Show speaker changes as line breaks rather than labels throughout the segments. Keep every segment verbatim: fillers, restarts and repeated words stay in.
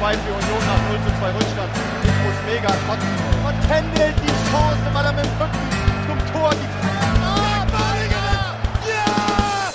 zwei für Union nach null zu zwei Rückstand. Ich muss mega kotzen. Und Kendall die Chance, weil er mit dem Rücken zum Tor die Ah, Badiger! Ja!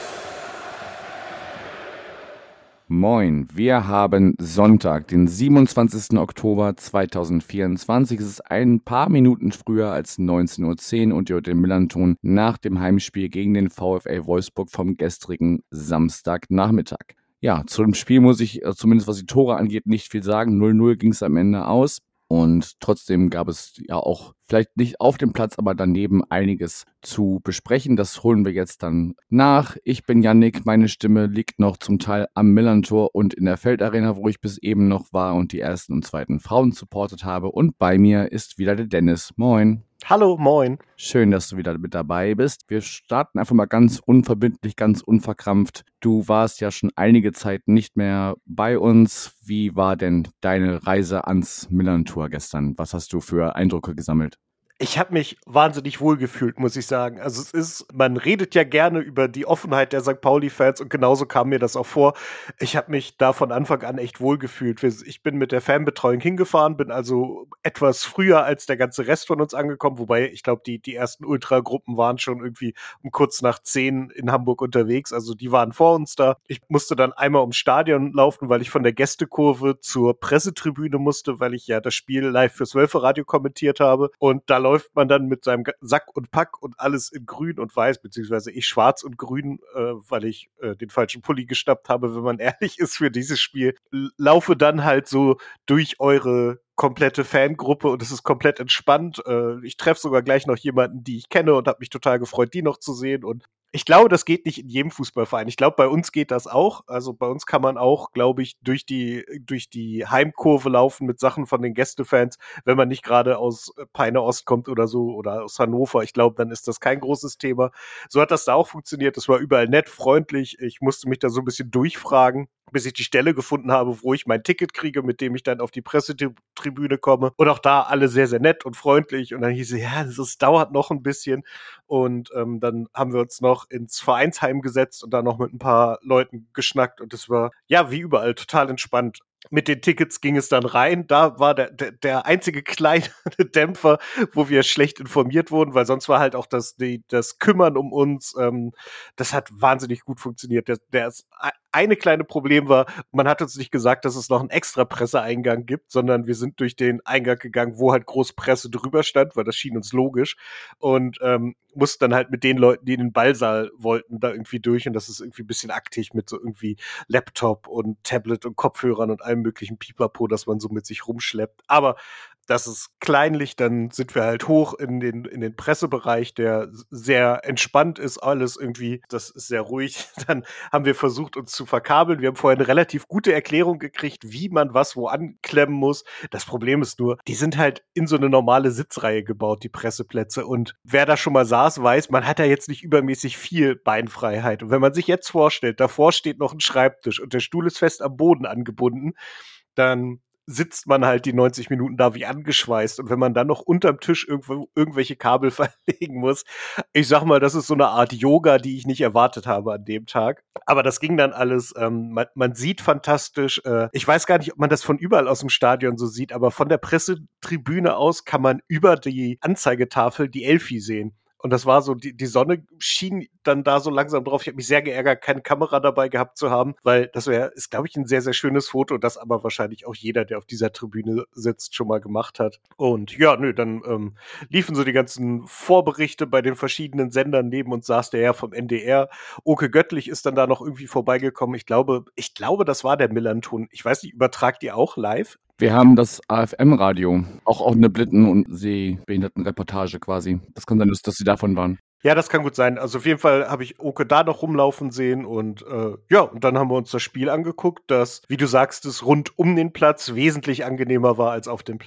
Moin, wir haben Sonntag, den siebenundzwanzigsten Oktober zweitausendvierundzwanzig. Es ist ein paar Minuten früher als neunzehn Uhr zehn und ihr hört den Millanton nach dem Heimspiel gegen den VfL Wolfsburg vom gestrigen Samstagnachmittag. Ja, zu dem Spiel muss ich, zumindest was die Tore angeht, nicht viel sagen. null null ging es am Ende aus. Und trotzdem gab es ja auch, vielleicht nicht auf dem Platz, aber daneben einiges zu besprechen. Das holen wir jetzt dann nach. Ich bin Yannick, meine Stimme liegt noch zum Teil am Millantor und in der Feldarena, wo ich bis eben noch war und die ersten und zweiten Frauen supportet habe. Und bei mir ist wieder der Dennis. Moin.
Hallo, moin.
Schön, dass du wieder mit dabei bist. Wir starten einfach mal ganz unverbindlich, ganz unverkrampft. Du warst ja schon einige Zeit nicht mehr bei uns. Wie war denn deine Reise ans Millantor gestern? Was hast du für Eindrücke gesammelt?
Ich habe mich wahnsinnig wohlgefühlt, muss ich sagen. Also es ist, man redet ja gerne über die Offenheit der Sankt Pauli-Fans und genauso kam mir das auch vor. Ich habe mich da von Anfang an echt wohlgefühlt. Ich bin mit der Fanbetreuung hingefahren, bin also etwas früher als der ganze Rest von uns angekommen, wobei ich glaube, die, die ersten Ultragruppen waren schon irgendwie um kurz nach zehn in Hamburg unterwegs. Also die waren vor uns da. Ich musste dann einmal ums Stadion laufen, weil ich von der Gästekurve zur Pressetribüne musste, weil ich ja das Spiel live fürs Wölferadio kommentiert habe. Und da läuft man dann mit seinem Sack und Pack und alles in grün und weiß, beziehungsweise ich schwarz und grün, äh, weil ich äh, den falschen Pulli geschnappt habe, wenn man ehrlich ist für dieses Spiel. Laufe dann halt so durch eure komplette Fangruppe und es ist komplett entspannt. Äh, ich treffe sogar gleich noch jemanden, die ich kenne und habe mich total gefreut, die noch zu sehen. Und ich glaube, das geht nicht in jedem Fußballverein. Ich glaube, bei uns geht das auch. Also bei uns kann man auch, glaube ich, durch die durch die Heimkurve laufen mit Sachen von den Gästefans, wenn man nicht gerade aus Peine Ost kommt oder so oder aus Hannover. Ich glaube, dann ist das kein großes Thema. So hat das da auch funktioniert. Es war überall nett, freundlich. Ich musste mich da so ein bisschen durchfragen, bis ich die Stelle gefunden habe, wo ich mein Ticket kriege, mit dem ich dann auf die Pressetribüne komme. Und auch da alle sehr, sehr nett und freundlich. Und dann hieß es, ja, das ist, dauert noch ein bisschen. Und ähm, dann haben wir uns noch ins Vereinsheim gesetzt und da noch mit ein paar Leuten geschnackt. Und es war, ja, wie überall, total entspannt. Mit den Tickets ging es dann rein. Da war der, der, der einzige kleine Dämpfer, wo wir schlecht informiert wurden, weil sonst war halt auch das, die, das Kümmern um uns, ähm, das hat wahnsinnig gut funktioniert. Der, der ist, eine kleine Problem war, man hat uns nicht gesagt, dass es noch einen extra Presseeingang gibt, sondern wir sind durch den Eingang gegangen, wo halt groß Presse drüber stand, weil das schien uns logisch. Und ähm, mussten dann halt mit den Leuten, die in den Ballsaal wollten, da irgendwie durch. Und das ist irgendwie ein bisschen aktiv mit so irgendwie Laptop und Tablet und Kopfhörern und allem möglichen Pipapo, das man so mit sich rumschleppt. Aber das ist kleinlich, dann sind wir halt hoch in den, in den Pressebereich, der sehr entspannt ist, alles irgendwie, das ist sehr ruhig. Dann haben wir versucht, uns zu verkabeln. Wir haben vorher eine relativ gute Erklärung gekriegt, wie man was wo anklemmen muss. Das Problem ist nur, die sind halt in so eine normale Sitzreihe gebaut, die Presseplätze. Und wer da schon mal saß, weiß, man hat ja jetzt nicht übermäßig viel Beinfreiheit. Und wenn man sich jetzt vorstellt, davor steht noch ein Schreibtisch und der Stuhl ist fest am Boden angebunden, dann sitzt man halt die neunzig Minuten da wie angeschweißt. Und wenn man dann noch unterm Tisch irgendwo irgendwelche Kabel verlegen muss, ich sag mal, das ist so eine Art Yoga, die ich nicht erwartet habe an dem Tag. Aber das ging dann alles. Ähm, man, man sieht fantastisch. Äh, ich weiß gar nicht, ob man das von überall aus dem Stadion so sieht, aber von der Pressetribüne aus kann man über die Anzeigetafel die Elfi sehen. Und das war so, die, die Sonne schien dann da so langsam drauf. Ich habe mich sehr geärgert, keine Kamera dabei gehabt zu haben, weil das wäre, ist, glaube ich, ein sehr, sehr schönes Foto, das aber wahrscheinlich auch jeder, der auf dieser Tribüne sitzt, schon mal gemacht hat. Und ja, nö, dann ähm, liefen so die ganzen Vorberichte bei den verschiedenen Sendern. Neben uns saß der Herr vom N D R. Oke Göttlich ist dann da noch irgendwie vorbeigekommen. Ich glaube, ich glaube, das war der Millanton. Ich weiß nicht, übertragt ihr auch live?
Wir haben das A F M-Radio, auch, auch eine Blitten- und Sehbehindertenreportage quasi. Das kann sein, dass sie davon waren.
Ja, das kann gut sein. Also auf jeden Fall habe ich Oke da noch rumlaufen sehen und äh, ja, und dann haben wir uns das Spiel angeguckt, das, wie du sagst, es rund um den Platz wesentlich angenehmer war als auf dem Platz.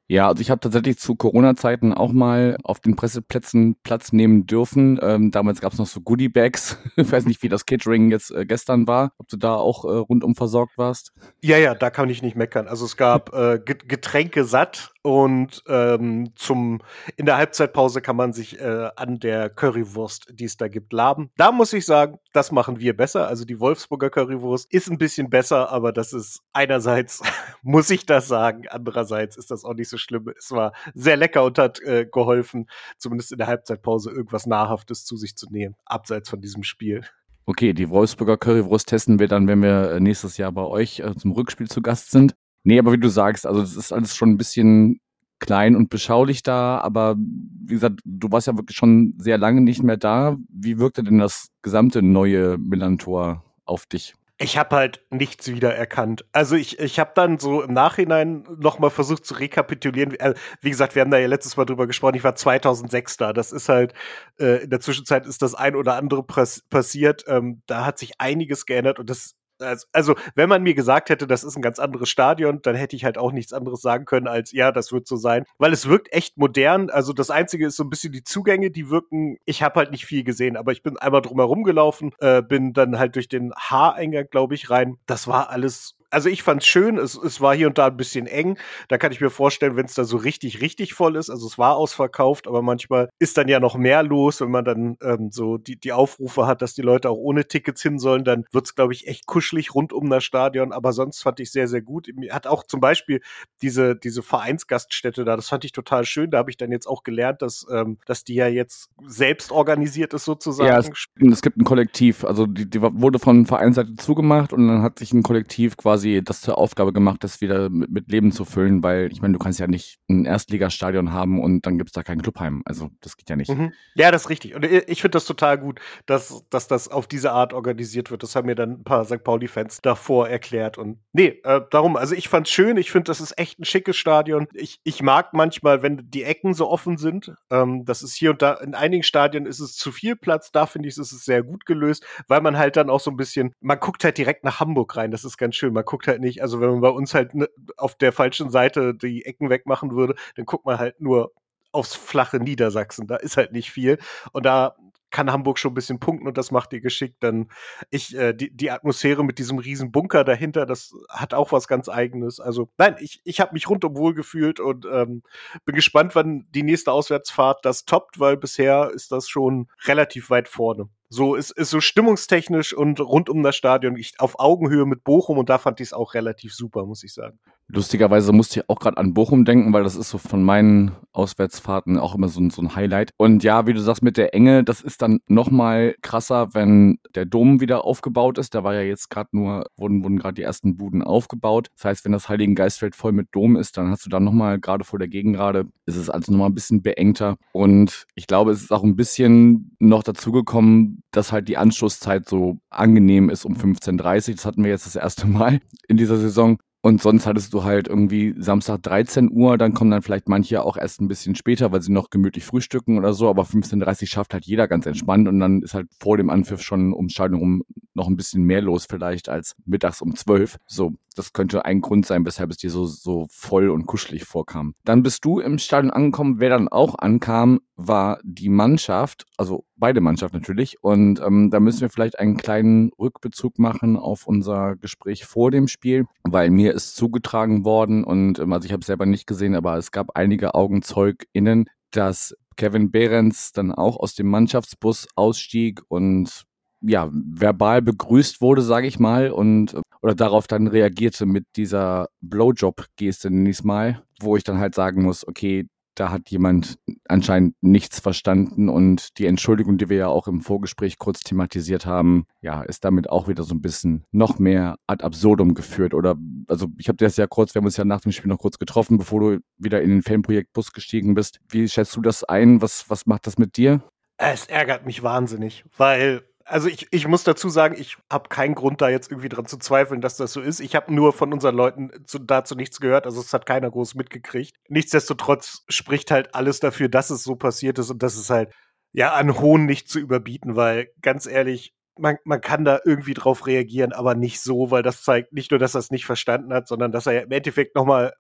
Ja, also ich habe tatsächlich zu Corona-Zeiten auch mal auf den Presseplätzen Platz nehmen dürfen. Ähm, damals gab es noch so Goodie-Bags. Ich weiß nicht, wie das Catering jetzt äh, gestern war, ob du da auch äh, rundum versorgt warst.
Ja, ja, da kann ich nicht meckern. Also es gab äh, Getränke satt und ähm, zum in der Halbzeitpause kann man sich äh, an der Currywurst, die es da gibt, laben. Da muss ich sagen, das machen wir besser. Also die Wolfsburger Currywurst ist ein bisschen besser, aber das ist einerseits muss ich das sagen, andererseits ist das auch nicht so schlimm. Es war sehr lecker und hat äh, geholfen, zumindest in der Halbzeitpause irgendwas Nahrhaftes zu sich zu nehmen, abseits von diesem Spiel.
Okay, die Wolfsburger Currywurst testen wir dann, wenn wir äh, nächstes Jahr bei euch äh, zum Rückspiel zu Gast sind. Nee, aber wie du sagst, also das ist alles schon ein bisschen klein und beschaulich da, aber wie gesagt, du warst ja wirklich schon sehr lange nicht mehr da. Wie wirkte denn das gesamte neue Millantor auf dich?
Ich habe halt nichts wiedererkannt. Also ich, ich habe dann so im Nachhinein noch mal versucht zu rekapitulieren. Äh, wie gesagt, wir haben da ja letztes Mal drüber gesprochen. Ich war zweitausendsechs da. Das ist halt, äh, in der Zwischenzeit ist das ein oder andere pass passiert. Ähm, da hat sich einiges geändert und das also, also, wenn man mir gesagt hätte, das ist ein ganz anderes Stadion, dann hätte ich halt auch nichts anderes sagen können als, ja, das wird so sein. Weil es wirkt echt modern. Also das Einzige ist so ein bisschen die Zugänge, die wirken, ich habe halt nicht viel gesehen, aber ich bin einmal drumherum gelaufen, äh, bin dann halt durch den H-Eingang, glaube ich, rein. Das war alles. Also ich fand's schön, es, es war hier und da ein bisschen eng. Da kann ich mir vorstellen, wenn es da so richtig, richtig voll ist, also es war ausverkauft, aber manchmal ist dann ja noch mehr los, wenn man dann ähm, so die, die Aufrufe hat, dass die Leute auch ohne Tickets hin sollen, dann wird's, glaube ich, echt kuschelig rund um das Stadion, aber sonst fand ich sehr, sehr gut. Mir hat auch zum Beispiel diese, diese Vereinsgaststätte da, das fand ich total schön, da habe ich dann jetzt auch gelernt, dass, ähm, dass die ja jetzt selbst organisiert ist sozusagen.
Ja, es, es gibt ein Kollektiv, also die, die wurde von Vereinsseite zugemacht und dann hat sich ein Kollektiv quasi das zur Aufgabe gemacht, das wieder mit, mit Leben zu füllen, weil ich meine, du kannst ja nicht ein Erstligastadion haben und dann gibt's da kein Clubheim, also das geht ja nicht.
Mhm. Ja, das ist richtig und ich finde das total gut, dass, dass das auf diese Art organisiert wird. Das haben mir dann ein paar Sankt Pauli-Fans davor erklärt und nee, äh, darum, also ich fand's schön, ich finde, das ist echt ein schickes Stadion. Ich, ich mag manchmal, wenn die Ecken so offen sind, ähm, das ist hier und da, in einigen Stadien ist es zu viel Platz, da finde ich, ist es sehr gut gelöst, weil man halt dann auch so ein bisschen, man guckt halt direkt nach Hamburg rein, das ist ganz schön, man guckt halt nicht, also wenn man bei uns halt ne, auf der falschen Seite die Ecken wegmachen würde, dann guckt man halt nur aufs flache Niedersachsen, da ist halt nicht viel und da kann Hamburg schon ein bisschen punkten und das macht ihr geschickt. Dann ich, äh, die, die Atmosphäre mit diesem riesen Bunker dahinter, das hat auch was ganz Eigenes. Also nein, ich, ich habe mich rundum wohl gefühlt und ähm, bin gespannt, wann die nächste Auswärtsfahrt das toppt, weil bisher ist das schon relativ weit vorne. So ist, ist so stimmungstechnisch und rund um das Stadion ich, auf Augenhöhe mit Bochum und da fand ich es auch relativ super, muss ich sagen.
Lustigerweise musste ich auch gerade an Bochum denken, weil das ist so von meinen Auswärtsfahrten auch immer so ein, so ein Highlight. Und ja, wie du sagst, mit der Enge, das ist dann noch mal krasser, wenn der Dom wieder aufgebaut ist. Da war ja jetzt gerade nur, wurden, wurden gerade die ersten Buden aufgebaut. Das heißt, wenn das Heiligen Geistfeld voll mit Dom ist, dann hast du dann noch mal, gerade vor der Gegengrade, ist es also noch mal ein bisschen beengter. Und ich glaube, es ist auch ein bisschen noch dazugekommen, dass halt die Anschlusszeit so angenehm ist um fünfzehn Uhr dreißig. Das hatten wir jetzt das erste Mal in dieser Saison. Und sonst hattest du halt irgendwie Samstag dreizehn Uhr, dann kommen dann vielleicht manche auch erst ein bisschen später, weil sie noch gemütlich frühstücken oder so, aber fünfzehn Uhr dreißig schafft halt jeder ganz entspannt und dann ist halt vor dem Anpfiff schon ums Stadion rum noch ein bisschen mehr los vielleicht als mittags um zwölf. So, das könnte ein Grund sein, weshalb es dir so, so voll und kuschelig vorkam. Dann bist du im Stadion angekommen. Wer dann auch ankam, war die Mannschaft, also beide Mannschaften natürlich. Und ähm, da müssen wir vielleicht einen kleinen Rückbezug machen auf unser Gespräch vor dem Spiel, weil mir ist zugetragen worden und ähm, also ich habe es selber nicht gesehen, aber es gab einige AugenzeugInnen, dass Kevin Behrens dann auch aus dem Mannschaftsbus ausstieg und ja, verbal begrüßt wurde, sage ich mal, und oder darauf dann reagierte mit dieser Blowjob-Geste, nenne ich es mal, wo ich dann halt sagen muss, okay, da hat jemand anscheinend nichts verstanden und die Entschuldigung, die wir ja auch im Vorgespräch kurz thematisiert haben, ja, ist damit auch wieder so ein bisschen noch mehr ad absurdum geführt. Oder, also ich habe das ja kurz, wir haben uns ja nach dem Spiel noch kurz getroffen, bevor du wieder in den Fanprojekt-Bus gestiegen bist. Wie schätzt du das ein? Was, was macht das mit dir?
Es ärgert mich wahnsinnig, weil also ich, ich muss dazu sagen, ich habe keinen Grund, da jetzt irgendwie dran zu zweifeln, dass das so ist. Ich habe nur von unseren Leuten zu, dazu nichts gehört, also es hat keiner groß mitgekriegt. Nichtsdestotrotz spricht halt alles dafür, dass es so passiert ist und dass es halt ja an Hohn nicht zu überbieten, weil ganz ehrlich, man, man kann da irgendwie drauf reagieren, aber nicht so, weil das zeigt nicht nur, dass er es nicht verstanden hat, sondern dass er ja im Endeffekt nochmal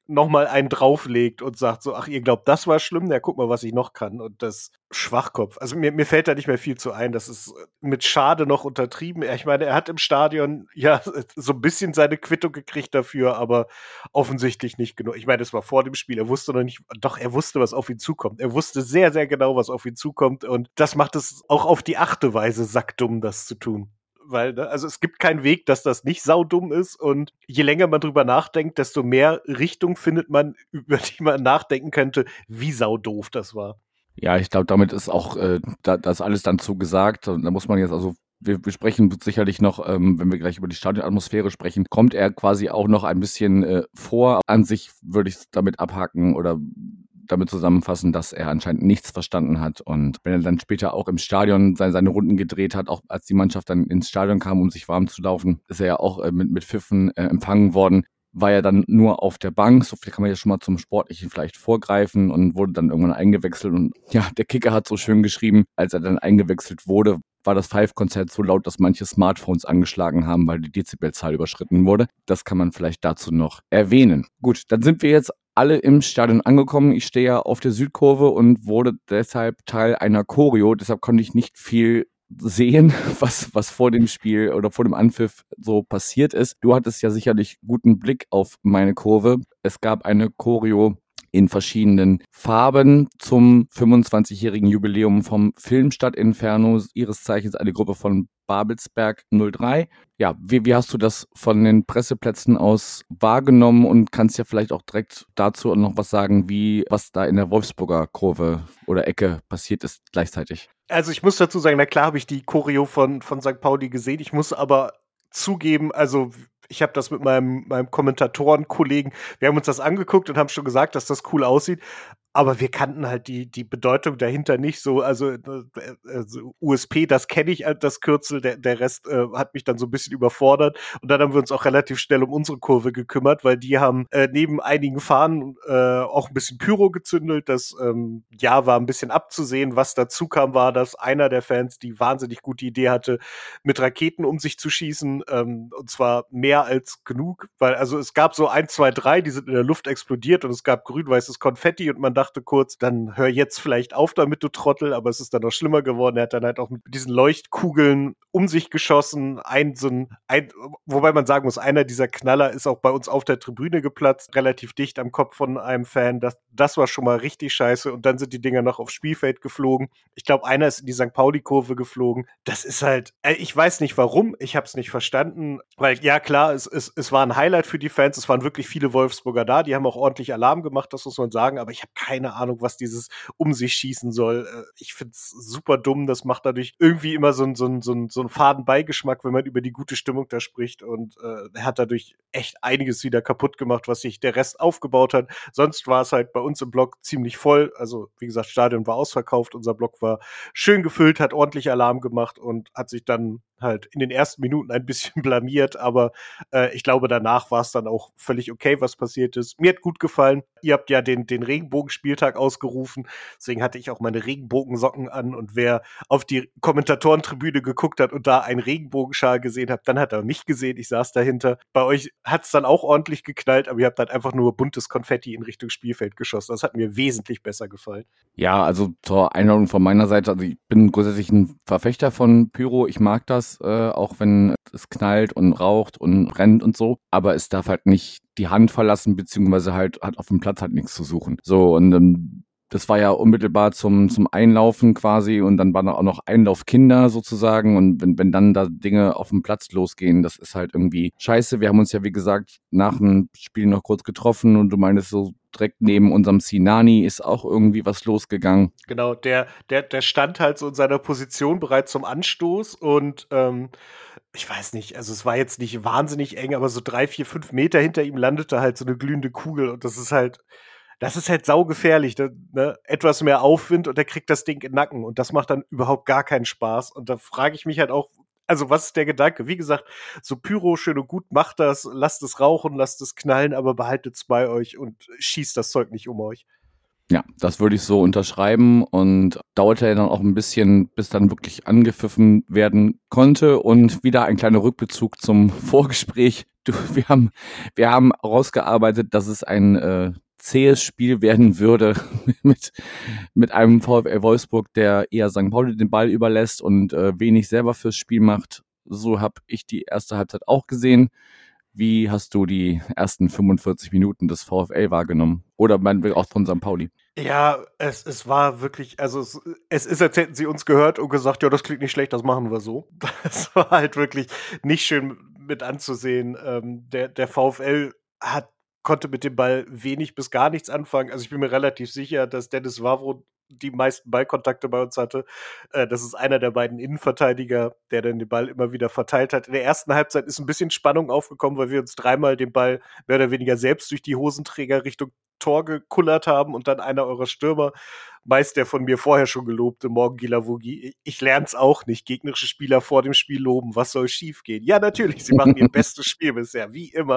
nochmal einen drauflegt und sagt so, ach, ihr glaubt, das war schlimm? Ja, guck mal, was ich noch kann. Und das Schwachkopf. Also mir, mir fällt da nicht mehr viel zu ein. Das ist mit Schade noch untertrieben. Ich meine, er hat im Stadion ja so ein bisschen seine Quittung gekriegt dafür, aber offensichtlich nicht genug. Ich meine, das war vor dem Spiel. Er wusste noch nicht, doch, er wusste, was auf ihn zukommt. Er wusste sehr, sehr genau, was auf ihn zukommt. Und das macht es auch auf die achte Weise sackdumm, das zu tun. Weil, ne, also es gibt keinen Weg, dass das nicht saudumm ist und je länger man drüber nachdenkt, desto mehr Richtung findet man, über die man nachdenken könnte, wie saudoof das war.
Ja, ich glaube, damit ist auch äh, da, das alles dann zu gesagt. Und da muss man jetzt also, wir, wir sprechen sicherlich noch, ähm, wenn wir gleich über die Stadionatmosphäre sprechen, kommt er quasi auch noch ein bisschen äh, vor. An sich würde ich es damit abhaken oder damit zusammenfassen, dass er anscheinend nichts verstanden hat. Und wenn er dann später auch im Stadion seine, seine Runden gedreht hat, auch als die Mannschaft dann ins Stadion kam, um sich warm zu laufen, ist er ja auch äh, mit, mit Pfiffen äh, empfangen worden. War ja dann nur auf der Bank, so viel kann man ja schon mal zum Sportlichen vielleicht vorgreifen und wurde dann irgendwann eingewechselt. Und ja, der Kicker hat so schön geschrieben, als er dann eingewechselt wurde, war das Five-Konzert so laut, dass manche Smartphones angeschlagen haben, weil die Dezibelzahl überschritten wurde. Das kann man vielleicht dazu noch erwähnen. Gut, dann sind wir jetzt alle im Stadion angekommen. Ich stehe ja auf der Südkurve und wurde deshalb Teil einer Choreo. Deshalb konnte ich nicht viel sehen, was, was vor dem Spiel oder vor dem Anpfiff so passiert ist. Du hattest ja sicherlich guten Blick auf meine Kurve. Es gab eine Choreo in verschiedenen Farben zum fünfundzwanzigjährigen Jubiläum vom Filmstadt Inferno, ihres Zeichens eine Gruppe von Babelsberg null drei. Ja, wie, wie hast du das von den Presseplätzen aus wahrgenommen und kannst ja vielleicht auch direkt dazu noch was sagen, wie was da in der Wolfsburger Kurve oder Ecke passiert ist gleichzeitig?
Also ich muss dazu sagen, na klar habe ich die Choreo von, von Sankt Pauli gesehen. Ich muss aber zugeben, also ich habe das mit meinem, meinem Kommentatorenkollegen, wir haben uns das angeguckt und haben schon gesagt, dass das cool aussieht. Aber wir kannten halt die, die Bedeutung dahinter nicht so. Also, äh, also U S P, das kenne ich, das Kürzel. Der, der Rest äh, hat mich dann so ein bisschen überfordert. Und dann haben wir uns auch relativ schnell um unsere Kurve gekümmert, weil die haben äh, neben einigen Fahnen äh, auch ein bisschen Pyro gezündelt. Das ähm, ja war ein bisschen abzusehen. Was dazu kam, war, dass einer der Fans die wahnsinnig gute Idee hatte, mit Raketen um sich zu schießen. Ähm, und zwar mehr als genug. Weil also es gab so ein, zwei, drei, die sind in der Luft explodiert und es gab grün-weißes Konfetti und man dachte, dachte kurz, dann hör jetzt vielleicht auf damit, du Trottel, aber es ist dann noch schlimmer geworden. Er hat dann halt auch mit diesen Leuchtkugeln um sich geschossen. Ein, so ein, ein, wobei man sagen muss, einer dieser Knaller ist auch bei uns auf der Tribüne geplatzt, relativ dicht am Kopf von einem Fan. Das, das war schon mal richtig scheiße. Und dann sind die Dinger noch aufs Spielfeld geflogen. Ich glaube, einer ist in die Sankt Pauli-Kurve geflogen. Das ist halt, ich weiß nicht warum, ich habe es nicht verstanden, weil ja klar, es, es, es war ein Highlight für die Fans, es waren wirklich viele Wolfsburger da, die haben auch ordentlich Alarm gemacht, das muss man sagen, aber ich habe keine keine Ahnung, was dieses um sich schießen soll. Ich find's super dumm. Das macht dadurch irgendwie immer so einen so einen, so einen, so einen faden Beigeschmack, wenn man über die gute Stimmung da spricht. Und äh, er hat dadurch echt einiges wieder kaputt gemacht, was sich der Rest aufgebaut hat. Sonst war es halt bei uns im Block ziemlich voll. Also wie gesagt, Stadion war ausverkauft. Unser Block war schön gefüllt, hat ordentlich Alarm gemacht und hat sich dann halt in den ersten Minuten ein bisschen blamiert, aber äh, ich glaube, danach war es dann auch völlig okay, was passiert ist. Mir hat gut gefallen. Ihr habt ja den, den Regenbogenspieltag ausgerufen, deswegen hatte ich auch meine Regenbogensocken an und wer auf die Kommentatorentribüne geguckt hat und da einen Regenbogenschal gesehen hat, dann hat er mich gesehen, ich saß dahinter. Bei euch hat es dann auch ordentlich geknallt, aber ihr habt dann einfach nur buntes Konfetti in Richtung Spielfeld geschossen. Das hat mir wesentlich besser gefallen.
Ja, also zur Einladung von meiner Seite, also ich bin grundsätzlich ein Verfechter von Pyro, ich mag das, äh, auch wenn es knallt und raucht und brennt und so, aber es darf halt nicht die Hand verlassen, beziehungsweise halt hat auf dem Platz halt nichts zu suchen. So, und ähm, das war ja unmittelbar zum, zum Einlaufen quasi und dann waren da auch noch Einlaufkinder sozusagen und wenn, wenn dann da Dinge auf dem Platz losgehen, das ist halt irgendwie scheiße. Wir haben uns ja, wie gesagt, nach dem Spiel noch kurz getroffen und du meinst so, direkt neben unserem Sinani ist auch irgendwie was losgegangen.
Genau, der, der, der stand halt so in seiner Position bereit zum Anstoß und ähm, ich weiß nicht, also es war jetzt nicht wahnsinnig eng, aber so drei, vier, fünf Meter hinter ihm landete halt so eine glühende Kugel und das ist halt, das ist halt saugefährlich, ne? Etwas mehr Aufwind und er kriegt das Ding in den Nacken und das macht dann überhaupt gar keinen Spaß und da frage ich mich halt auch, also was ist der Gedanke? Wie gesagt, so Pyro, schön und gut, macht das, lasst es rauchen, lasst es knallen, aber behaltet es bei euch und schießt das Zeug nicht um euch.
Ja, das würde ich so unterschreiben und dauerte ja dann auch ein bisschen, bis dann wirklich angepfiffen werden konnte. Und wieder ein kleiner Rückbezug zum Vorgespräch. Du, wir haben, wir haben rausgearbeitet, dass es ein äh, zähes Spiel werden würde mit, mit einem VfL Wolfsburg, der eher Sankt Pauli den Ball überlässt und äh, wenig selber fürs Spiel macht. So habe ich die erste Halbzeit auch gesehen. Wie hast du die ersten fünfundvierzig Minuten des VfL wahrgenommen? Oder meinetwegen auch von Sankt Pauli?
Ja, es, es war wirklich, also es, es ist, als hätten sie uns gehört und gesagt, ja, das klingt nicht schlecht, das machen wir so. Das war halt wirklich nicht schön mit anzusehen. Ähm, der, der VfL hat, konnte mit dem Ball wenig bis gar nichts anfangen. Also ich bin mir relativ sicher, dass Dennis Wawro die meisten Ballkontakte bei uns hatte. Äh, das ist einer der beiden Innenverteidiger, der dann den Ball immer wieder verteilt hat. In der ersten Halbzeit ist ein bisschen Spannung aufgekommen, weil wir uns dreimal den Ball mehr oder weniger selbst durch die Hosenträger Richtung Tor gekullert haben und dann einer eurer Stürmer, meist der von mir vorher schon gelobte Morgen Gilavogi, ich lern's auch nicht, gegnerische Spieler vor dem Spiel loben, was soll schiefgehen? Ja, natürlich, sie machen ihr bestes Spiel bisher, wie immer.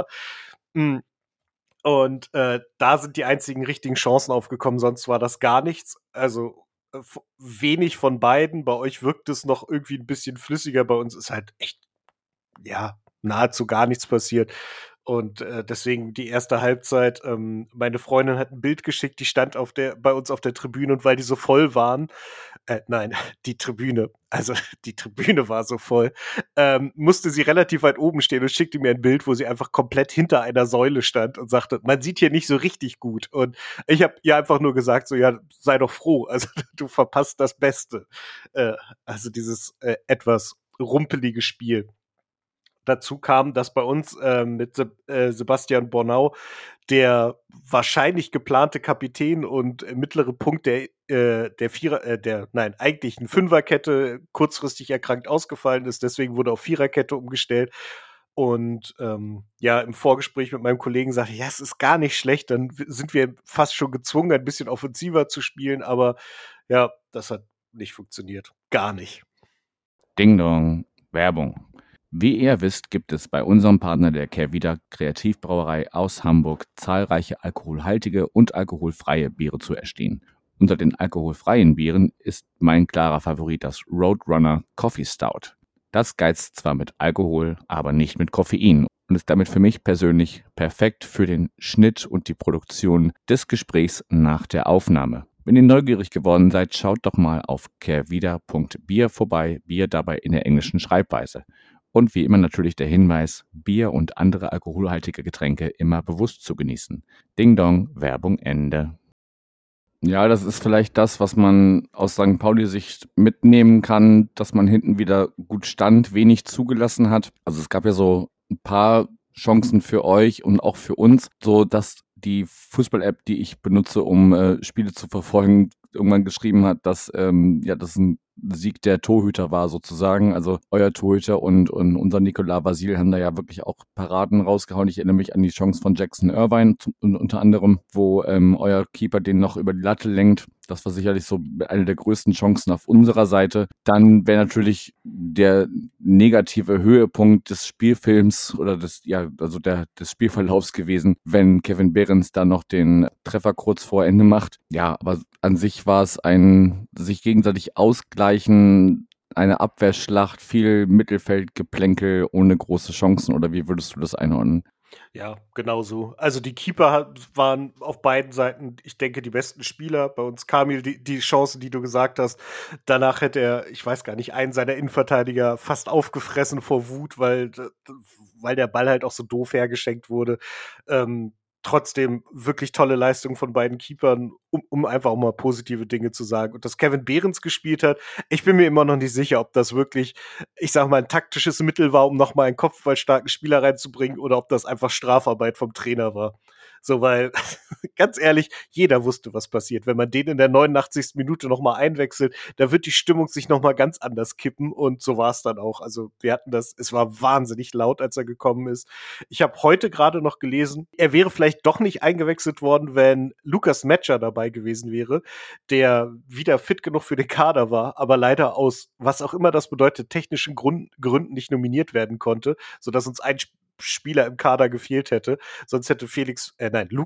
Und äh, da sind die einzigen richtigen Chancen aufgekommen, sonst war das gar nichts. Also äh, wenig von beiden. Bei euch wirkt es noch irgendwie ein bisschen flüssiger, bei uns ist halt echt, ja, nahezu gar nichts passiert. Und äh, deswegen die erste Halbzeit, ähm, meine Freundin hat ein Bild geschickt, die stand auf der, bei uns auf der Tribüne und weil die so voll waren, äh, nein, die Tribüne, also die Tribüne war so voll, ähm, musste sie relativ weit oben stehen und schickte mir ein Bild, wo sie einfach komplett hinter einer Säule stand und sagte, man sieht hier nicht so richtig gut. Und ich habe ihr einfach nur gesagt, so, ja, sei doch froh, also du verpasst das Beste. Äh, also dieses äh, etwas rumpelige Spiel. Dazu kam, dass bei uns äh, mit Se äh, Sebastian Bornau der wahrscheinlich geplante Kapitän und äh, mittlere Punkt der äh, der Vierer äh, der nein, eigentlichen Fünferkette kurzfristig erkrankt ausgefallen ist. Deswegen wurde auf Viererkette umgestellt. Und ähm, ja, im Vorgespräch mit meinem Kollegen sagte ich, ja, es ist gar nicht schlecht, dann sind wir fast schon gezwungen, ein bisschen offensiver zu spielen. Aber ja, das hat nicht funktioniert. Gar nicht.
Ding Dong, Werbung. Wie ihr wisst, gibt es bei unserem Partner der Kehrwieder Kreativbrauerei aus Hamburg zahlreiche alkoholhaltige und alkoholfreie Biere zu erstehen. Unter den alkoholfreien Bieren ist mein klarer Favorit das Roadrunner Coffee Stout. Das geizt zwar mit Alkohol, aber nicht mit Koffein und ist damit für mich persönlich perfekt für den Schnitt und die Produktion des Gesprächs nach der Aufnahme. Wenn ihr neugierig geworden seid, schaut doch mal auf kehrwieder punkt bier vorbei, Bier dabei in der englischen Schreibweise. Und wie immer natürlich der Hinweis, Bier und andere alkoholhaltige Getränke immer bewusst zu genießen. Ding Dong, Werbung Ende. Ja, das ist vielleicht das, was man aus Sankt Pauli-Sicht mitnehmen kann, dass man hinten wieder gut stand, wenig zugelassen hat. Also es gab ja so ein paar Chancen für euch und auch für uns, so dass die Fußball-App, die ich benutze, um äh, Spiele zu verfolgen, irgendwann geschrieben hat, dass ähm, ja das ein Sieg der Torhüter war sozusagen. Also euer Torhüter und, und unser Nicolas Vasil haben da ja wirklich auch Paraden rausgehauen. Ich erinnere mich an die Chance von Jackson Irvine zum, unter anderem, wo ähm, euer Keeper den noch über die Latte lenkt. Das war sicherlich so eine der größten Chancen auf unserer Seite. Dann wäre natürlich der negative Höhepunkt des Spielfilms oder des, ja, also der, des Spielverlaufs gewesen, wenn Kevin Behrens dann noch den Treffer kurz vor Ende macht. Ja, aber an sich war es ein sich gegenseitig ausgleichen, eine Abwehrschlacht, viel Mittelfeldgeplänkel ohne große Chancen. Oder wie würdest du das einordnen?
Ja, genau so. Also die Keeper waren auf beiden Seiten, ich denke, die besten Spieler. Bei uns Kamil, die, die Chance, die du gesagt hast, danach hätte er, ich weiß gar nicht, einen seiner Innenverteidiger fast aufgefressen vor Wut, weil, weil der Ball halt auch so doof hergeschenkt wurde. Ähm, trotzdem wirklich tolle Leistung von beiden Keepern, um, um einfach auch mal positive Dinge zu sagen. Und dass Kevin Behrens gespielt hat, ich bin mir immer noch nicht sicher, ob das wirklich, ich sag mal, ein taktisches Mittel war, um nochmal einen kopfballstarken Spieler reinzubringen oder ob das einfach Strafarbeit vom Trainer war. So, weil, ganz ehrlich, jeder wusste, was passiert. Wenn man den in der neunundachtzigsten Minute nochmal einwechselt, da wird die Stimmung sich nochmal ganz anders kippen und so war es dann auch. Also wir hatten das, es war wahnsinnig laut, als er gekommen ist. Ich habe heute gerade noch gelesen, er wäre vielleicht doch nicht eingewechselt worden, wenn Lukas Metscher dabei gewesen wäre, der wieder fit genug für den Kader war, aber leider aus, was auch immer das bedeutet, technischen Grund, Gründen nicht nominiert werden konnte, sodass uns ein Spieler im Kader gefehlt hätte. Sonst hätte Felix, äh, nein, Lukas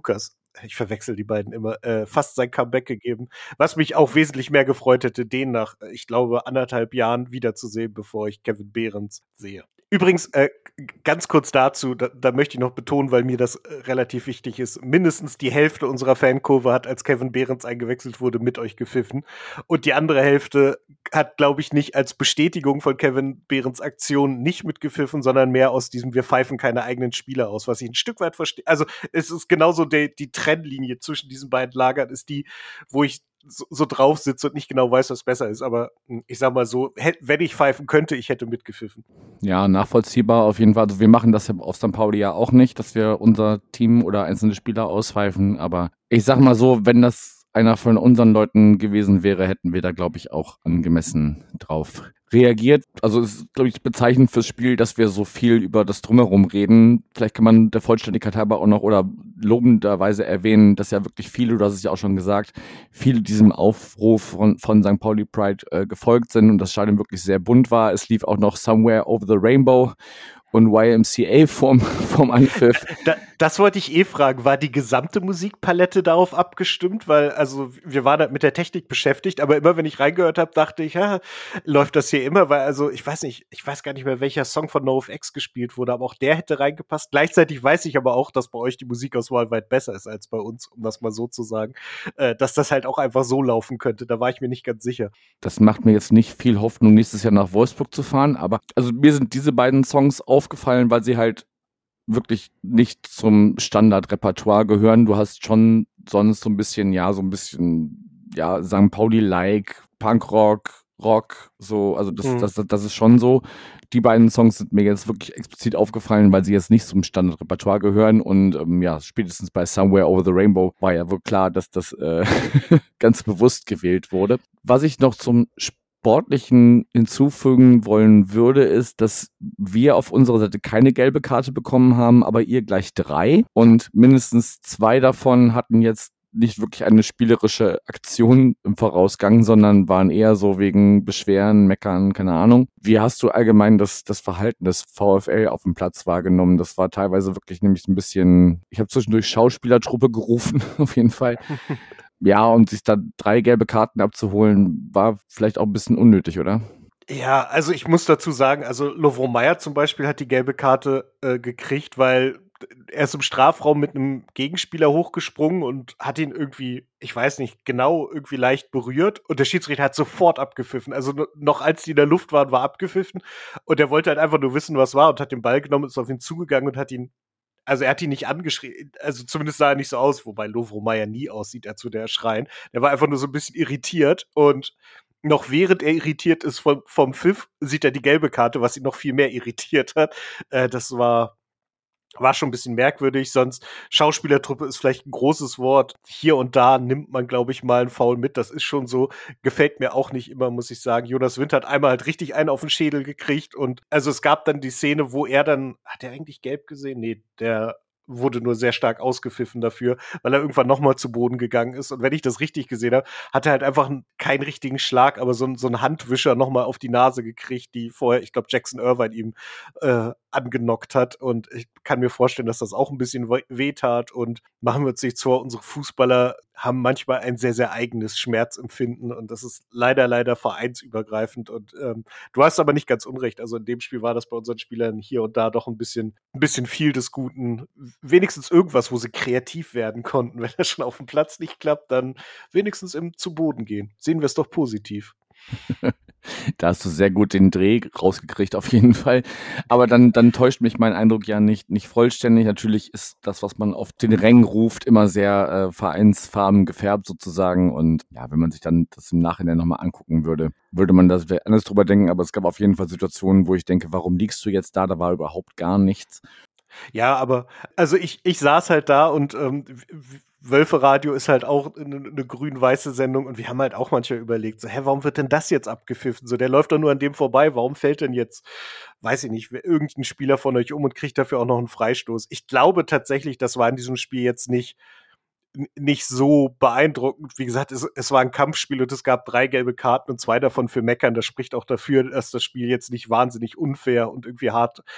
ich verwechsel die beiden immer, äh, fast sein Comeback gegeben, was mich auch wesentlich mehr gefreut hätte, den nach, ich glaube, anderthalb Jahren wiederzusehen, bevor ich Kevin Behrens sehe. Übrigens, äh, ganz kurz dazu, da, da möchte ich noch betonen, weil mir das äh, relativ wichtig ist, mindestens die Hälfte unserer Fankurve hat, als Kevin Behrens eingewechselt wurde, mit euch gepfiffen. Und die andere Hälfte hat, glaube ich, nicht als Bestätigung von Kevin Behrens Aktion nicht mitgepfiffen, sondern mehr aus diesem, wir pfeifen keine eigenen Spieler aus, was ich ein Stück weit verstehe. Also es ist genauso die, die Trennlinie zwischen diesen beiden Lagern ist die, wo ich so, so drauf sitze und nicht genau weiß, was besser ist. Aber ich sag mal so, hätt, wenn ich pfeifen könnte, ich hätte mitgepfiffen.
Ja, nachvollziehbar auf jeden Fall. Also wir machen das ja auf Sankt Pauli ja auch nicht, dass wir unser Team oder einzelne Spieler auspfeifen. Aber ich sag mal so, wenn das einer von unseren Leuten gewesen wäre, hätten wir da, glaube ich, auch angemessen drauf reagiert. Also es ist, glaube ich, bezeichnend fürs Spiel, dass wir so viel über das Drumherum reden. Vielleicht kann man der Vollständigkeit halber auch noch oder lobenderweise erwähnen, dass ja wirklich viele, du hast es ja auch schon gesagt, viele diesem Aufruf von, von Sankt Pauli Pride äh, gefolgt sind und das Stadion wirklich sehr bunt war. Es lief auch noch Somewhere Over the Rainbow und Y M C A vorm, vorm Anpfiff.
Da, das wollte ich eh fragen. War die gesamte Musikpalette darauf abgestimmt? Weil, also, wir waren halt mit der Technik beschäftigt, aber immer, wenn ich reingehört habe, dachte ich, ja, läuft das hier immer? Weil, also, ich weiß nicht, ich weiß gar nicht mehr, welcher Song von NoFX gespielt wurde, aber auch der hätte reingepasst. Gleichzeitig weiß ich aber auch, dass bei euch die Musikauswahl weit besser ist als bei uns, um das mal so zu sagen. Äh, dass das halt auch einfach so laufen könnte. Da war ich mir nicht ganz sicher.
Das macht mir jetzt nicht viel Hoffnung, nächstes Jahr nach Wolfsburg zu fahren, aber, also, mir sind diese beiden Songs auf aufgefallen, weil sie halt wirklich nicht zum Standardrepertoire gehören. Du hast schon sonst so ein bisschen, ja, so ein bisschen, ja, Sankt Pauli-like, Punkrock, Rock, so, also das, mhm. das, das, das ist schon so. Die beiden Songs sind mir jetzt wirklich explizit aufgefallen, weil sie jetzt nicht zum Standardrepertoire gehören und ähm, ja, spätestens bei Somewhere Over the Rainbow war ja wohl klar, dass das äh, ganz bewusst gewählt wurde. Was ich noch zum Sp- Sportlichen hinzufügen wollen würde, ist, dass wir auf unserer Seite keine gelbe Karte bekommen haben, aber ihr gleich drei. Und mindestens zwei davon hatten jetzt nicht wirklich eine spielerische Aktion im Vorausgang, sondern waren eher so wegen Beschweren, Meckern, keine Ahnung. Wie hast du allgemein das, das Verhalten des VfL auf dem Platz wahrgenommen? Das war teilweise wirklich nämlich ein bisschen, ich habe zwischendurch Schauspielertruppe gerufen, auf jeden Fall. Ja, und sich da drei gelbe Karten abzuholen, war vielleicht auch ein bisschen unnötig, oder?
Ja, also ich muss dazu sagen, also Lovro Meyer zum Beispiel hat die gelbe Karte äh, gekriegt, weil er ist im Strafraum mit einem Gegenspieler hochgesprungen und hat ihn irgendwie, ich weiß nicht, genau irgendwie leicht berührt und der Schiedsrichter hat sofort abgepfiffen. Also noch als die in der Luft waren, war abgepfiffen und er wollte halt einfach nur wissen, was war und hat den Ball genommen, ist auf ihn zugegangen und hat ihn Also er hat ihn nicht angeschrien, also zumindest sah er nicht so aus, wobei Lovro Meyer nie aussieht, als würde er schreien. Der war einfach nur so ein bisschen irritiert und noch während er irritiert ist vom, vom Pfiff, sieht er die gelbe Karte, was ihn noch viel mehr irritiert hat. Äh, das war war schon ein bisschen merkwürdig, sonst Schauspielertruppe ist vielleicht ein großes Wort. Hier und da nimmt man, glaube ich, mal einen Foul mit. Das ist schon so. Gefällt mir auch nicht immer, muss ich sagen. Jonas Wind hat einmal halt richtig einen auf den Schädel gekriegt und also es gab dann die Szene, wo er dann, hat er eigentlich gelb gesehen? Nee, der wurde nur sehr stark ausgepfiffen dafür, weil er irgendwann nochmal zu Boden gegangen ist. Und wenn ich das richtig gesehen habe, hat er halt einfach keinen richtigen Schlag, aber so, so einen Handwischer nochmal auf die Nase gekriegt, die vorher, ich glaube, Jackson Irvine ihm äh, angenockt hat. Und ich kann mir vorstellen, dass das auch ein bisschen wehtat. Und machen wir uns nichts vor, unsere Fußballer haben manchmal ein sehr, sehr eigenes Schmerzempfinden. Und das ist leider, leider vereinsübergreifend. Und ähm, du hast aber nicht ganz unrecht. Also in dem Spiel war das bei unseren Spielern hier und da doch ein bisschen, ein bisschen viel des Guten. Wenigstens irgendwas, wo sie kreativ werden konnten. Wenn das schon auf dem Platz nicht klappt, dann wenigstens im zu Boden gehen. Sehen wir es doch positiv.
Da hast du sehr gut den Dreh rausgekriegt, auf jeden Fall. Aber dann, dann täuscht mich mein Eindruck ja nicht, nicht vollständig. Natürlich ist das, was man auf den Rängen ruft, immer sehr äh, vereinsfarben gefärbt sozusagen. Und ja, wenn man sich dann das im Nachhinein nochmal angucken würde, würde man da anders drüber denken. Aber es gab auf jeden Fall Situationen, wo ich denke, warum liegst du jetzt da? Da war überhaupt gar nichts.
Ja, aber also ich, ich saß halt da und ähm, Wölfe-Radio ist halt auch eine, eine grün-weiße Sendung und wir haben halt auch manchmal überlegt, so, hä, warum wird denn das jetzt abgepfiffen? So, der läuft doch nur an dem vorbei, warum fällt denn jetzt, weiß ich nicht, irgendein Spieler von euch um und kriegt dafür auch noch einen Freistoß? Ich glaube tatsächlich, das war in diesem Spiel jetzt nicht nicht so beeindruckend. Wie gesagt, es, es war ein Kampfspiel und es gab drei gelbe Karten und zwei davon für Meckern. Das spricht auch dafür, dass das Spiel jetzt nicht wahnsinnig unfair und irgendwie hart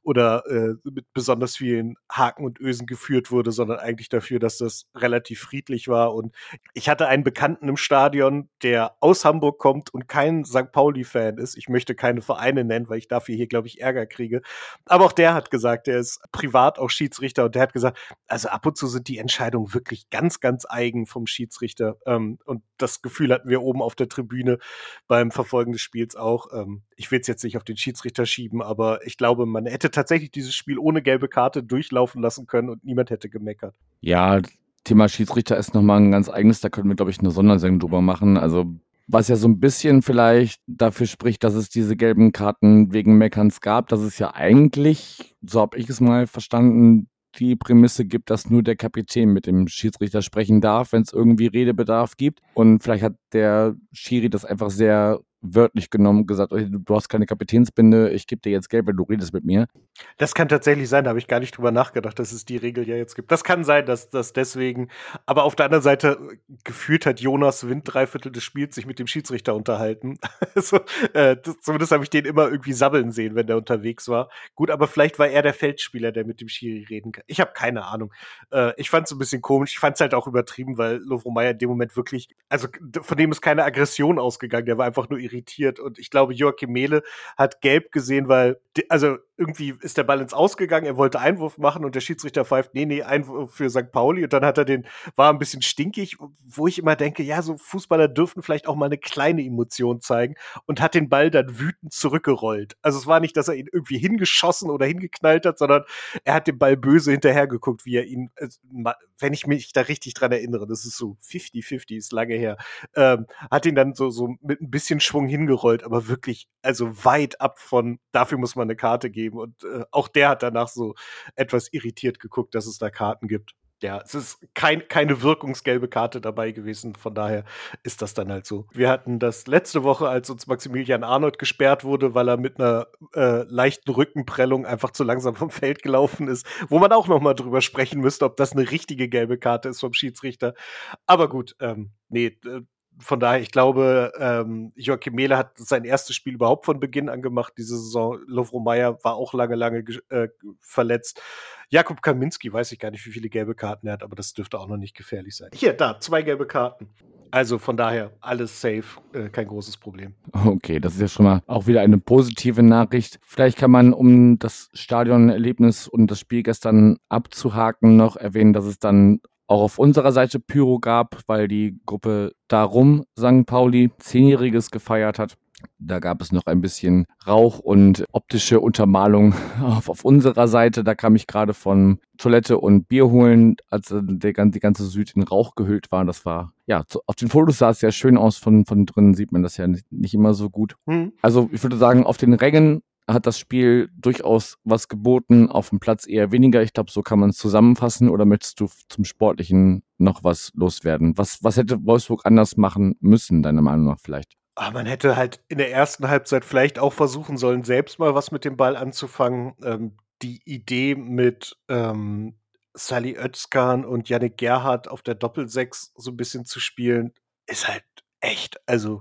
oder äh, mit besonders vielen Haken und Ösen geführt wurde, sondern eigentlich dafür, dass das relativ friedlich war. Und ich hatte einen Bekannten im Stadion, der aus Hamburg kommt und kein Sankt Pauli-Fan ist. Ich möchte keine Vereine nennen, weil ich dafür hier, glaube ich, Ärger kriege. Aber auch der hat gesagt, der ist privat auch Schiedsrichter und der hat gesagt, also ab und zu sind die Entscheidungen wirklich ganz, ganz eigen vom Schiedsrichter. Ähm, und das Gefühl hatten wir oben auf der Tribüne beim Verfolgen des Spiels auch. Ähm, ich will es jetzt nicht auf den Schiedsrichter schieben, aber ich glaube, man hätte tatsächlich dieses Spiel ohne gelbe Karte durchlaufen lassen können und niemand hätte gemeckert.
Ja, Thema Schiedsrichter ist nochmal ein ganz eigenes, da können wir, glaube ich, eine Sondersendung drüber machen. Also was ja so ein bisschen vielleicht dafür spricht, dass es diese gelben Karten wegen Meckerns gab, dass es ja eigentlich, so habe ich es mal verstanden, die Prämisse gibt, dass nur der Kapitän mit dem Schiedsrichter sprechen darf, wenn es irgendwie Redebedarf gibt. Und vielleicht hat der Schiri das einfach sehr wörtlich genommen und gesagt, du hast keine Kapitänsbinde, ich gebe dir jetzt Geld, wenn du redest mit mir.
Das kann tatsächlich sein, da habe ich gar nicht drüber nachgedacht, dass es die Regel ja jetzt gibt. Das kann sein, dass das deswegen, aber auf der anderen Seite gefühlt hat Jonas Wind drei Viertel des Spiels sich mit dem Schiedsrichter unterhalten. Also, äh, das, zumindest habe ich den immer irgendwie sabbeln sehen, wenn der unterwegs war. Gut, aber vielleicht war er der Feldspieler, der mit dem Schiri reden kann. Ich habe keine Ahnung. Äh, ich fand es ein bisschen komisch. Ich fand es halt auch übertrieben, weil Lovro Majer in dem Moment wirklich, also von dem ist keine Aggression ausgegangen, der war einfach nur irritiert. Und ich glaube, Joachim Mehle hat gelb gesehen, weil, also irgendwie ist der Ball ins Ausgegangen, er wollte Einwurf machen und der Schiedsrichter pfeift, nee, nee, Einwurf für Sankt Pauli und dann hat er den, war ein bisschen stinkig, wo ich immer denke, ja, so Fußballer dürfen vielleicht auch mal eine kleine Emotion zeigen und hat den Ball dann wütend zurückgerollt. Also es war nicht, dass er ihn irgendwie hingeschossen oder hingeknallt hat, sondern er hat dem Ball böse hinterhergeguckt, wie er ihn, wenn ich mich da richtig dran erinnere, das ist so fünfzig fünfzig, ist lange her, ähm, hat ihn dann so, so mit ein bisschen Schwung hingerollt, aber wirklich, also weit ab von, dafür muss man eine Karte geben. Und äh, auch der hat danach so etwas irritiert geguckt, dass es da Karten gibt. Ja, es ist kein, keine wirkungsgelbe Karte dabei gewesen, von daher ist das dann halt so. Wir hatten das letzte Woche, als uns Maximilian Arnold gesperrt wurde, weil er mit einer äh, leichten Rückenprellung einfach zu langsam vom Feld gelaufen ist, wo man auch noch mal drüber sprechen müsste, ob das eine richtige gelbe Karte ist vom Schiedsrichter. Aber gut, ähm, nee, äh, von daher, ich glaube, ähm, Joachim Mehle hat sein erstes Spiel überhaupt von Beginn an gemacht, diese Saison. Lovro Majer war auch lange, lange äh, verletzt. Jakub Kaminski, weiß ich gar nicht, wie viele gelbe Karten er hat, aber das dürfte auch noch nicht gefährlich sein. Hier, da, zwei gelbe Karten. Also von daher, alles safe, äh, kein großes Problem.
Okay, das ist ja schon mal auch wieder eine positive Nachricht. Vielleicht kann man, um das Stadionerlebnis und das Spiel gestern abzuhaken, noch erwähnen, dass es dann auch auf unserer Seite Pyro gab, weil die Gruppe Darum Sankt Pauli Zehnjähriges gefeiert hat. Da gab es noch ein bisschen Rauch und optische Untermalung auf, auf unserer Seite. Da kam ich gerade von Toilette und Bier holen, als der, die ganze Süd in Rauch gehüllt war. Das war, ja, auf den Fotos sah es sehr schön aus. Von, von drinnen sieht man das ja nicht, nicht immer so gut. Hm. Also ich würde sagen, auf den Rängen hat das Spiel durchaus was geboten, auf dem Platz eher weniger. Ich glaube, so kann man es zusammenfassen. Oder möchtest du zum Sportlichen noch was loswerden? Was, was hätte Wolfsburg anders machen müssen, deiner Meinung nach vielleicht?
Ah, man hätte halt in der ersten Halbzeit vielleicht auch versuchen sollen, selbst mal was mit dem Ball anzufangen. Ähm, die Idee mit ähm, Salih Özcan und Yannick Gerhardt auf der Doppelsechs so ein bisschen zu spielen, ist halt echt, also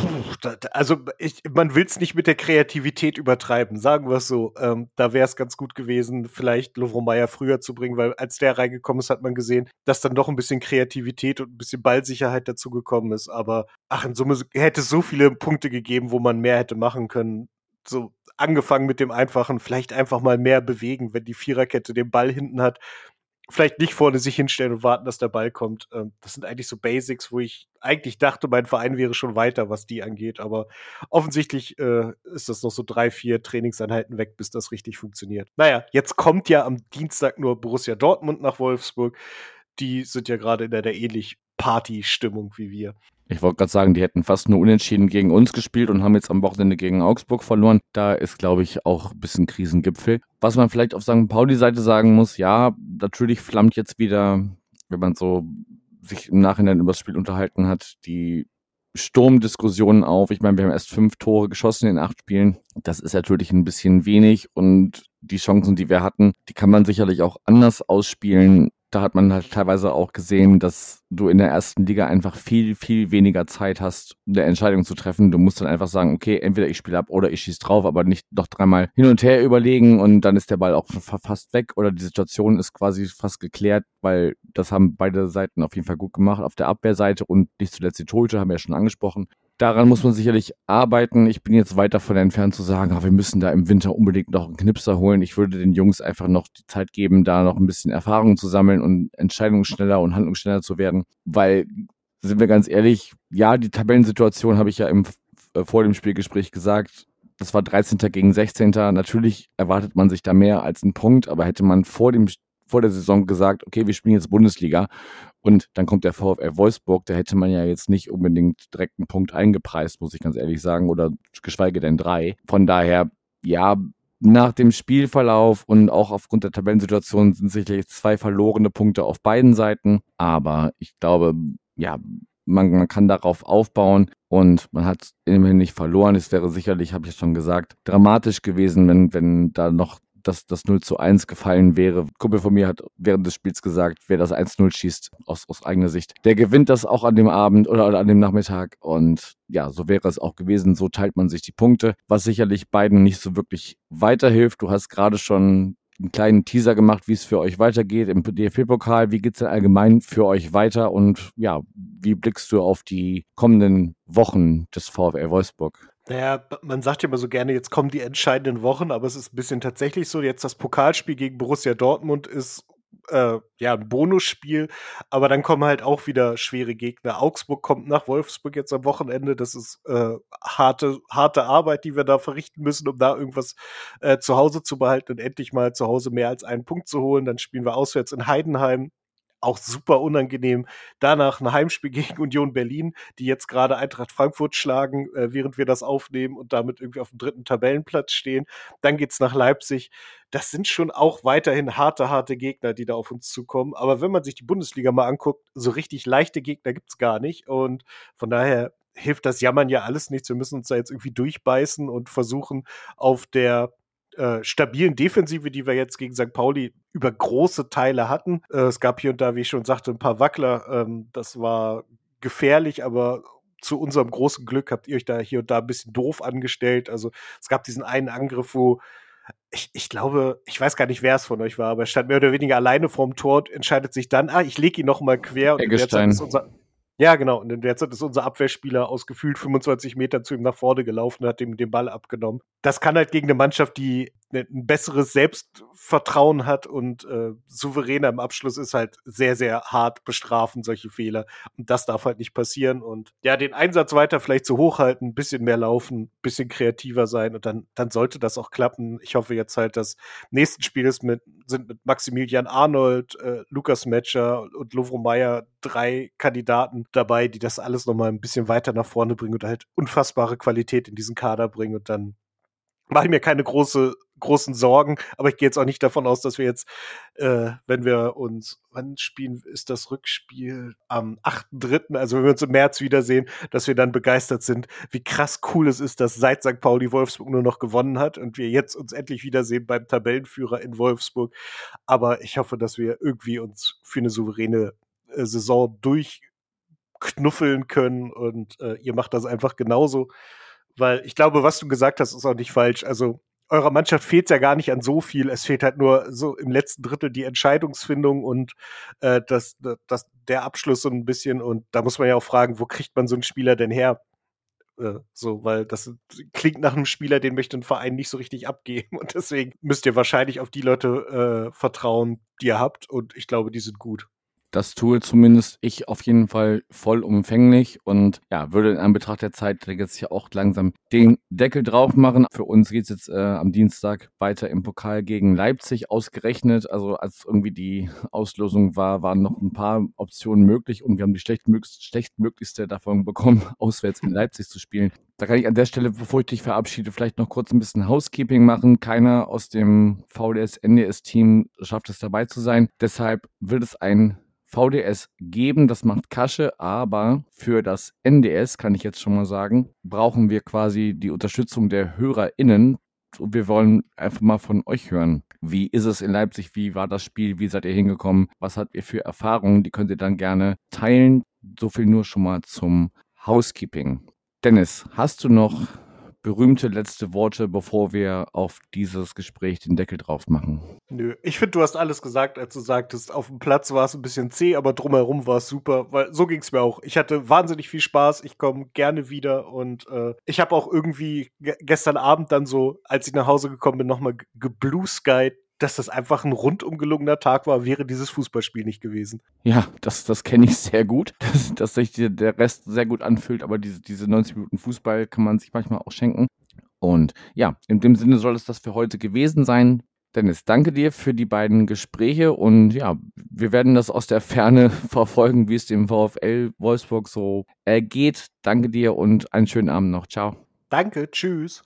Also ich, man will es nicht mit der Kreativität übertreiben, sagen wir es so. Ähm, da wäre es ganz gut gewesen, vielleicht Lovro Majer früher zu bringen, weil als der reingekommen ist, hat man gesehen, dass dann doch ein bisschen Kreativität und ein bisschen Ballsicherheit dazu gekommen ist. Aber ach, in Summe hätte es so viele Punkte gegeben, wo man mehr hätte machen können. So angefangen mit dem Einfachen, vielleicht einfach mal mehr bewegen, wenn die Viererkette den Ball hinten hat. Vielleicht nicht vorne sich hinstellen und warten, dass der Ball kommt. Das sind eigentlich so Basics, wo ich eigentlich dachte, mein Verein wäre schon weiter, was die angeht. Aber offensichtlich äh, ist das noch so drei, vier Trainingseinheiten weg, bis das richtig funktioniert. Naja, jetzt kommt ja am Dienstag nur Borussia Dortmund nach Wolfsburg. Die sind ja gerade in der, der ähnlich Party-Stimmung wie wir.
Ich wollte gerade sagen, die hätten fast nur unentschieden gegen uns gespielt und haben jetzt am Wochenende gegen Augsburg verloren. Da ist, glaube ich, auch ein bisschen Krisengipfel. Was man vielleicht auf Sankt Pauli-Seite sagen muss, ja, natürlich flammt jetzt wieder, wenn man so sich im Nachhinein über das Spiel unterhalten hat, die Sturmdiskussionen auf. Ich meine, wir haben erst fünf Tore geschossen in acht Spielen. Das ist natürlich ein bisschen wenig und die Chancen, die wir hatten, die kann man sicherlich auch anders ausspielen. da hat man halt teilweise auch gesehen, dass du in der ersten Liga einfach viel, viel weniger Zeit hast, eine Entscheidung zu treffen. Du musst dann einfach sagen, okay, entweder ich spiele ab oder ich schieße drauf, aber nicht noch dreimal hin und her überlegen und dann ist der Ball auch fast weg oder die Situation ist quasi fast geklärt, weil das haben beide Seiten auf jeden Fall gut gemacht. Auf der Abwehrseite und nicht zuletzt die Torhüter, haben wir ja schon angesprochen. Daran muss man sicherlich arbeiten. Ich bin jetzt weit davon entfernt zu sagen, ach, wir müssen da im Winter unbedingt noch einen Knipser holen. Ich würde den Jungs einfach noch die Zeit geben, da noch ein bisschen Erfahrung zu sammeln und entscheidungsschneller und handlungsschneller zu werden. Weil, sind wir ganz ehrlich, ja, die Tabellensituation habe ich ja im, äh, vor dem Spielgespräch gesagt. Das war dreizehnter gegen sechzehnter Natürlich erwartet man sich da mehr als einen Punkt, aber hätte man vor dem vor der Saison gesagt, okay, wir spielen jetzt Bundesliga und dann kommt der VfL Wolfsburg, da hätte man ja jetzt nicht unbedingt direkt einen Punkt eingepreist, muss ich ganz ehrlich sagen, oder geschweige denn drei. Von daher, ja, nach dem Spielverlauf und auch aufgrund der Tabellensituation sind sicherlich zwei verlorene Punkte auf beiden Seiten, aber ich glaube, ja, man, man kann darauf aufbauen und man hat immerhin nicht verloren. Es wäre sicherlich, habe ich schon gesagt, dramatisch gewesen, wenn, wenn da noch dass das null zu eins gefallen wäre. Ein Kumpel von mir hat während des Spiels gesagt, wer das eins null schießt, aus, aus eigener Sicht, der gewinnt das auch an dem Abend oder, oder an dem Nachmittag. Und ja, so wäre es auch gewesen. So teilt man sich die Punkte, was sicherlich beiden nicht so wirklich weiterhilft. Du hast gerade schon einen kleinen Teaser gemacht, wie es für euch weitergeht im D F B-Pokal. Wie geht es denn allgemein für euch weiter? Und ja, wie blickst du auf die kommenden Wochen des VfL Wolfsburg?
Naja, man sagt ja immer so gerne, jetzt kommen die entscheidenden Wochen, aber es ist ein bisschen tatsächlich so, jetzt das Pokalspiel gegen Borussia Dortmund ist äh, ja ein Bonusspiel, aber dann kommen halt auch wieder schwere Gegner. Augsburg kommt nach Wolfsburg jetzt am Wochenende, das ist äh, harte, harte Arbeit, die wir da verrichten müssen, um da irgendwas äh, zu Hause zu behalten und endlich mal zu Hause mehr als einen Punkt zu holen. Dann spielen wir auswärts in Heidenheim. Auch super unangenehm. Danach ein Heimspiel gegen Union Berlin, die jetzt gerade Eintracht Frankfurt schlagen, äh, während wir das aufnehmen und damit irgendwie auf dem dritten Tabellenplatz stehen. Dann geht's nach Leipzig. Das sind schon auch weiterhin harte, harte Gegner, die da auf uns zukommen. Aber wenn man sich die Bundesliga mal anguckt, so richtig leichte Gegner gibt's gar nicht. Und von daher hilft das Jammern ja alles nichts. Wir müssen uns da jetzt irgendwie durchbeißen und versuchen, auf der Äh, stabilen Defensive, die wir jetzt gegen Sankt Pauli über große Teile hatten. Äh, es gab hier und da, wie ich schon sagte, ein paar Wackler. Ähm, das war gefährlich, aber zu unserem großen Glück habt ihr euch da hier und da ein bisschen doof angestellt. Also es gab diesen einen Angriff, wo ich, ich glaube, ich weiß gar nicht, wer es von euch war, aber er stand mehr oder weniger alleine vorm Tor und entscheidet sich dann, ah, ich lege ihn noch mal quer. Und in der Zeit ist unser Ja, genau. Und in der Zeit ist unser Abwehrspieler aus gefühlt fünfundzwanzig Metern zu ihm nach vorne gelaufen und hat ihm den Ball abgenommen. Das kann halt gegen eine Mannschaft, die ein besseres Selbstvertrauen hat und äh, souveräner im Abschluss ist, halt sehr, sehr hart bestrafen, solche Fehler. Und das darf halt nicht passieren. Und ja, den Einsatz weiter vielleicht so hochhalten, ein bisschen mehr laufen, ein bisschen kreativer sein und dann, dann sollte das auch klappen. Ich hoffe jetzt halt, dass nächsten Spiel ist mit, sind mit Maximilian Arnold, äh, Lukas Metscher und Lovro Meyer drei Kandidaten dabei, die das alles nochmal ein bisschen weiter nach vorne bringen und halt unfassbare Qualität in diesen Kader bringen und dann mache ich mir keine große, großen Sorgen, aber ich gehe jetzt auch nicht davon aus, dass wir jetzt, äh, wenn wir uns, wann spielen, ist das Rückspiel am achten dritten, also wenn wir uns im März wiedersehen, dass wir dann begeistert sind, wie krass cool es ist, dass seit Sankt Pauli Wolfsburg nur noch gewonnen hat und wir jetzt uns endlich wiedersehen beim Tabellenführer in Wolfsburg. Aber ich hoffe, dass wir irgendwie uns für eine souveräne äh, Saison durchknuffeln können und äh, ihr macht das einfach genauso. Weil ich glaube, was du gesagt hast, ist auch nicht falsch. Also eurer Mannschaft fehlt ja gar nicht an so viel. Es fehlt halt nur so im letzten Drittel die Entscheidungsfindung und äh, das, das, der Abschluss so ein bisschen. Und da muss man ja auch fragen, wo kriegt man so einen Spieler denn her? Äh, so, weil das klingt nach einem Spieler, den möchte ein Verein nicht so richtig abgeben. Und deswegen müsst ihr wahrscheinlich auf die Leute äh, vertrauen, die ihr habt. Und ich glaube, die sind gut.
Das tue zumindest ich auf jeden Fall vollumfänglich und ja, würde in Anbetracht der Zeit jetzt ja auch langsam den Deckel drauf machen. Für uns geht es jetzt äh, am Dienstag weiter im Pokal gegen Leipzig ausgerechnet. Also als irgendwie die Auslosung war, waren noch ein paar Optionen möglich und wir haben die schlechtmöglichste, schlechtmöglichste davon bekommen, auswärts in Leipzig zu spielen. Da kann ich an der Stelle, bevor ich dich verabschiede, vielleicht noch kurz ein bisschen Housekeeping machen. Keiner aus dem V D S-N D S-Team schafft es dabei zu sein. Deshalb wird es ein V D S geben, das macht Kasche, aber für das N D S, kann ich jetzt schon mal sagen, brauchen wir quasi die Unterstützung der HörerInnen. Und wir wollen einfach mal von euch hören. Wie ist es in Leipzig? Wie war das Spiel? Wie seid ihr hingekommen? Was habt ihr für Erfahrungen? Die könnt ihr dann gerne teilen. So viel nur schon mal zum Housekeeping. Dennis, hast du noch berühmte letzte Worte, bevor wir auf dieses Gespräch den Deckel drauf machen?
Nö, ich finde, du hast alles gesagt, als du sagtest, auf dem Platz war es ein bisschen zäh, aber drumherum war es super, weil so ging es mir auch. Ich hatte wahnsinnig viel Spaß, ich komme gerne wieder und äh, ich habe auch irgendwie ge- gestern Abend dann so, als ich nach Hause gekommen bin, nochmal geblueskyed, dass das einfach ein rundum gelungener Tag war, wäre dieses Fußballspiel nicht gewesen.
Ja, das, das kenne ich sehr gut, dass, dass sich die, der Rest sehr gut anfühlt, aber diese, diese neunzig Minuten Fußball kann man sich manchmal auch schenken. Und ja, in dem Sinne soll es das für heute gewesen sein. Dennis, danke dir für die beiden Gespräche und ja, wir werden das aus der Ferne verfolgen, wie es dem VfL Wolfsburg so ergeht. Danke dir und einen schönen Abend noch. Ciao.
Danke, tschüss.